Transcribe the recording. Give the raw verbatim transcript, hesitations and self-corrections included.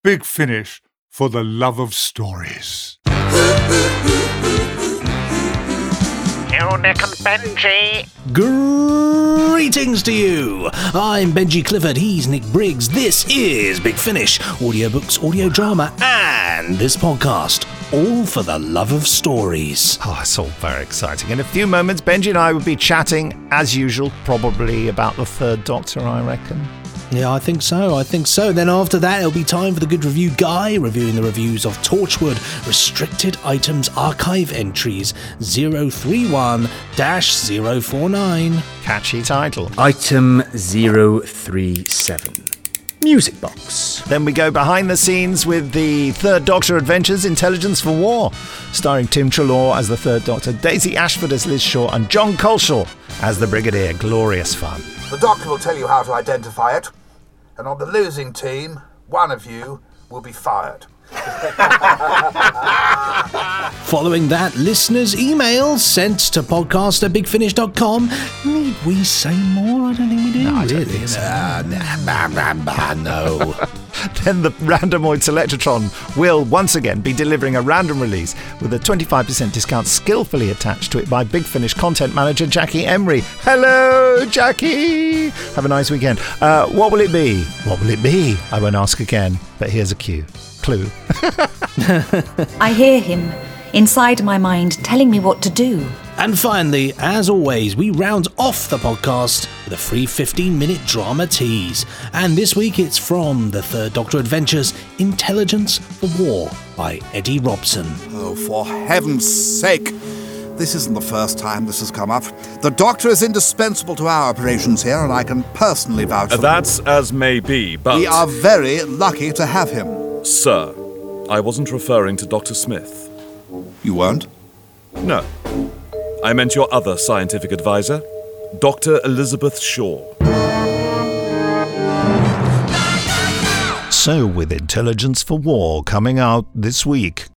Big Finish for the love of stories. You, Nick and Benji. Greetings to you. I'm Benji Clifford. He's Nick Briggs. This is Big Finish, audiobooks, audio drama, and this podcast, all for the love of stories. Oh, it's all very exciting. In a few moments, Benji and I will be chatting, as usual, probably about the Third Doctor, I reckon. Yeah, I think so, I think so. Then after that, it'll be time for the Good Review Guy, reviewing the reviews of Torchwood Restricted Items Archive Entries zero three one dash zero four nine. Catchy title. Item zero three seven. Music Box. Then we go behind the scenes with the Third Doctor Adventures Intelligence for War, starring Tim Treloar as the Third Doctor, Daisy Ashford as Liz Shaw, and John Coleshaw as the Brigadier. Glorious fun. The Doctor will tell you how to identify it, and on the losing team, one of you will be fired. Following that, listeners' emails sent to podcast at big finish dot com. Need we say more? I don't think we do. No, I don't really. think so. Nah, nah, nah, nah, nah, no. Then the Randomoid Selectron will once again be delivering a random release with a twenty-five percent discount skillfully attached to it by Big Finish content manager Jackie Emery. Hello, Jackie! Have a nice weekend. Uh, what will it be? What will it be? I won't ask again, but here's a cue. Clue. I hear him inside my mind telling me what to do. And finally, as always, we round off the podcast with a free fifteen-minute drama tease. And this week it's from the Third Doctor Adventures Intelligence for War by Eddie Robson. Oh, for heaven's sake! This isn't the first time this has come up. The Doctor is indispensable to our operations here, and I can personally vouch for uh, That's as may be, but... We are very lucky to have him. Sir, I wasn't referring to Doctor Smith. You weren't? No. I meant your other scientific advisor, Doctor Elizabeth Shaw. So, with Intelligence for War coming out this week,